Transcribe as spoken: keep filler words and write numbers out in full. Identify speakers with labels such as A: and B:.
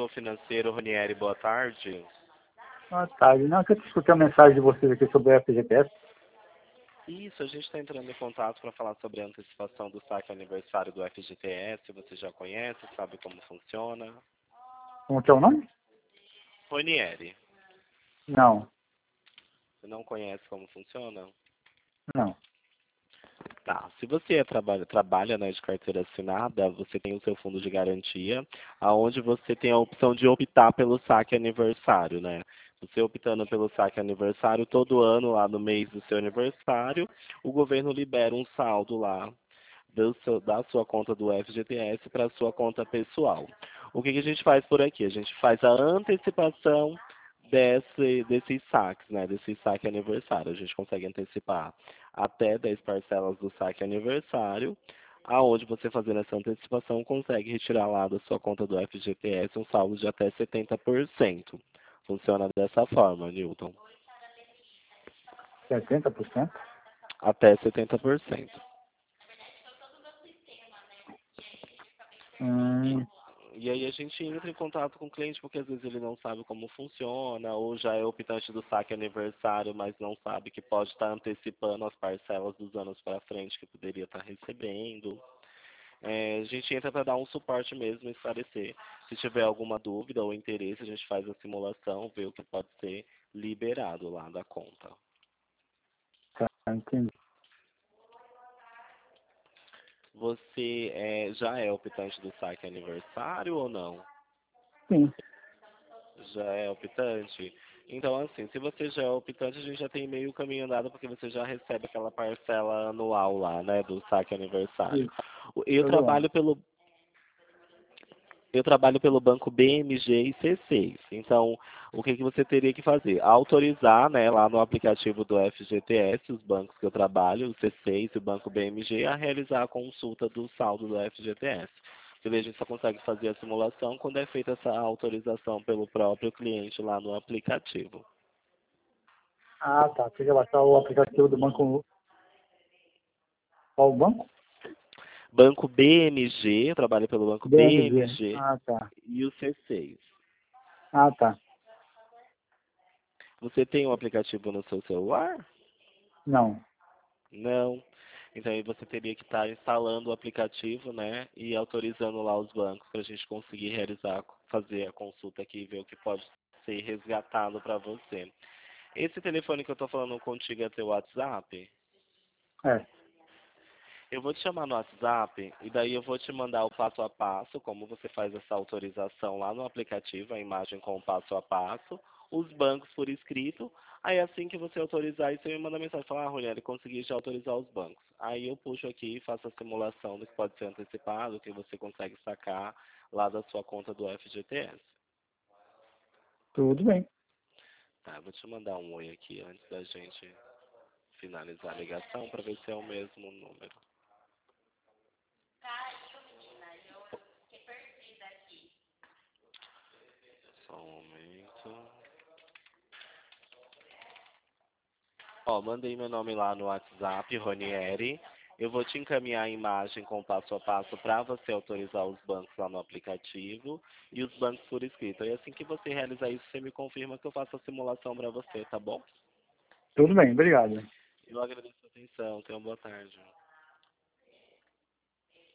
A: setor financeiro, Ronieri, boa tarde.
B: Boa tarde. Não, que eu escutei a mensagem de vocês aqui sobre o F G T S.
A: Isso, a gente está entrando em contato para falar sobre a antecipação do saque aniversário do F G T S. Você já conhece, sabe como funciona?
B: Como que é o nome?
A: Ronieri,
B: Não,
A: você não conhece como funciona?
B: não.
A: Tá, se você é trabalha, trabalha né, de carteira assinada, você tem o seu fundo de garantia, aonde você tem a opção de optar pelo saque aniversário, né? Você optando pelo saque aniversário, todo ano, lá no mês do seu aniversário, o governo libera um saldo lá do seu, da sua conta do F G T S para a sua conta pessoal. O que, que a gente faz por aqui? A gente faz a antecipação desse, desses saques, né? Desse saque aniversário. A gente consegue antecipar até dez parcelas do saque aniversário, aonde você fazendo essa antecipação consegue retirar lá da sua conta do F G T S um saldo de até setenta por cento. Funciona dessa forma, Newton.
B: setenta por cento?
A: Até setenta por cento.
B: Hum,
A: E aí a gente entra em contato com o cliente porque às vezes ele não sabe como funciona, ou já é optante do saque aniversário, mas não sabe que pode estar antecipando as parcelas dos anos para frente que poderia estar recebendo. É, a gente entra para dar um suporte mesmo, esclarecer. Se tiver alguma dúvida ou interesse, a gente faz a simulação, vê o que pode ser liberado lá da conta.
B: tá, entendi.
A: Você é, já é optante do saque aniversário ou não?
B: Sim.
A: Já é optante? Então, assim, se você já é optante, a gente já tem meio caminho andado, porque você já recebe aquela parcela anual lá, né, do saque aniversário.
B: Isso,
A: Eu
B: todo ano.
A: trabalho pelo eu trabalho pelo banco B M G e C seis. Então, o que, que você teria que fazer? Autorizar, né, lá no aplicativo do F G T S, os bancos que eu trabalho, o C seis e o banco B M G, a realizar a consulta do saldo do F G T S. Você vê, a gente só consegue fazer a simulação quando é feita essa autorização pelo próprio cliente lá no aplicativo.
B: Ah, tá. Você já baixar o aplicativo do banco. Qual o banco?
A: Banco B M G, eu trabalho pelo banco
B: B M G.
A: B M G
B: Ah, tá.
A: e o C seis.
B: Ah, tá.
A: Você tem um aplicativo no seu celular?
B: Não.
A: Não. Então aí você teria que estar instalando o aplicativo, né, e autorizando lá os bancos para a gente conseguir realizar, fazer a consulta aqui e ver o que pode ser resgatado para você. Esse telefone que eu estou falando contigo é teu WhatsApp?
B: É.
A: Eu vou te chamar no WhatsApp e daí eu vou te mandar o passo a passo, como você faz essa autorização lá no aplicativo, a imagem com o passo a passo, os bancos por escrito. Aí assim que você autorizar, você me manda mensagem, fala, ah, Ronieri, consegui já autorizar os bancos. Aí eu puxo aqui e faço a simulação do que pode ser antecipado, que você consegue sacar lá da sua conta do F G T S.
B: Tudo bem.
A: Tá, eu vou te mandar um oi aqui antes da gente finalizar a ligação para ver se é o mesmo número. Só um momento. Ó, mandei meu nome lá no WhatsApp, Ronieri. Eu vou te encaminhar a imagem com o passo a passo para você autorizar os bancos lá no aplicativo e os bancos por escrito. E assim que você realizar isso, você me confirma que eu faço a simulação para você, tá bom?
B: Tudo bem, obrigado.
A: Eu agradeço a atenção. Tenha uma boa tarde.